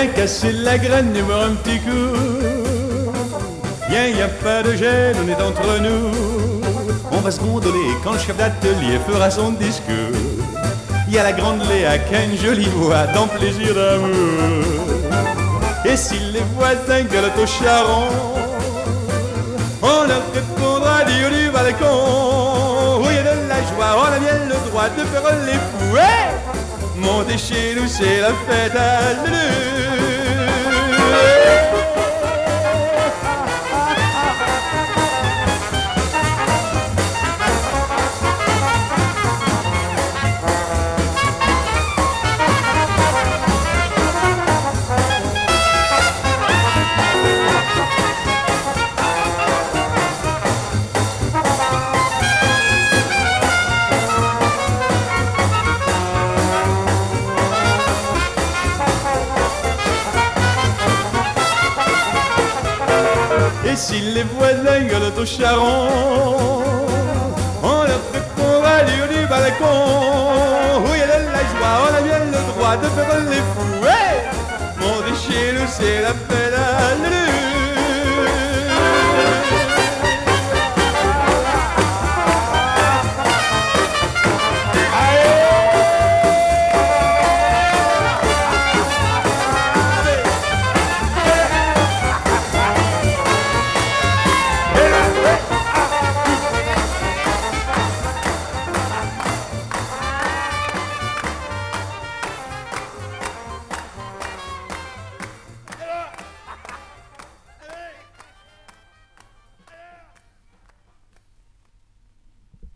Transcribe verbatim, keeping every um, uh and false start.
Viens casser la graine et boire un petit coup. Viens, y a pas de gêne, on est entre nous. On va se gondoler quand le chef d'atelier fera son discours. Y a la grande Léa qui a une jolie voix dans Plaisir d'amour. Et si les voisins gueulent au charron, on leur répondra du haut du balcon. Oui, y a de la joie, on a bien le droit de faire les fous. Hey, montez chez nous, c'est la fête à deux. Et si les voisins gueulent au charron, on leur répondra du haut du balcon. Oui, il y a de la joie, on a bien le droit de faire les fous. Hey, montez chez nous, c'est la fête à l'heure.